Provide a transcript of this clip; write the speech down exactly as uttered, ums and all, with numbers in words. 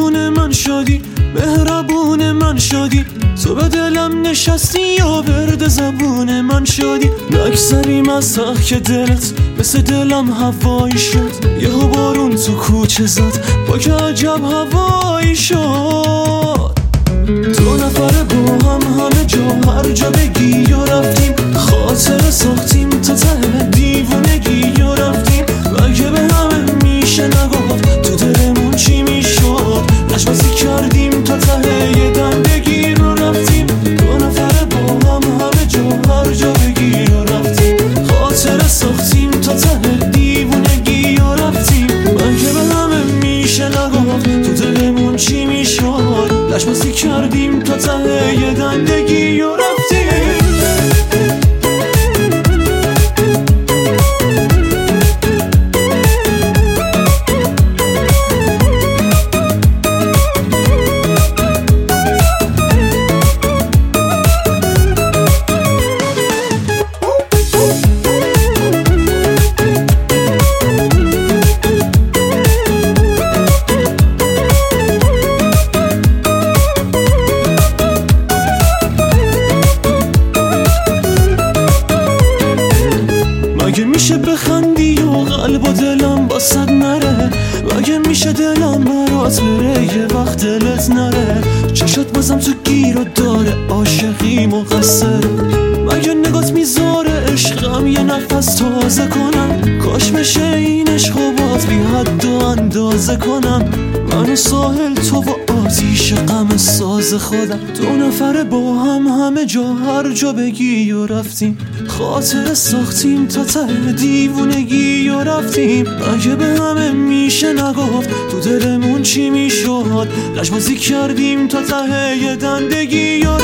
مهربون من شدی، مهربون من شدی، تو به دلم نشستی یا ورد زبون من شدی. نگذریم از که دلت مثل دلم هوایی شد، یهو بارون تو کوچه زد با که عجب هوایی شد. دو نفر با هم همه جا هر جا بگی و رفتیم، خاطر ساختیم تا ته دیوونگی و رفتیم. مگه به همه میشه نگفت تو دلمون چی میشد، نشمازی کردیم تا ته یه دندگی رو رفتیم. دو نفر با هم همه جا هر جا بگی و رفتیم، خاطر ساختیم تا ته دیوونگی و رفتیم. مگه به همه میشه نگفت تو دلمون چی میشد، نشمازی کردیم تا ته یه دندگی و رفتیم. مگه میشه بخندی و قلب و دلم باست نره، مگه میشه دلم برات بره یه وقت دلت نره. چشات بازم تو گیر و داره عاشقی مقصر، مگه نگات میذاره عشقم یه نفس تازه کنم. کاش بشه این عشق و باز بی حد و اندازه کنم، من و ساحل تو و آتیش غم ساز خودم. دو نفره با هم همه جا هر جا بگی و رفتیم، خاطر ساختیم تا ته دیوونگی و رفتیم. مگه به همه میشه نگفت تو دلمون چی میشد، لجبازی کردیم تا ته یه دندگی و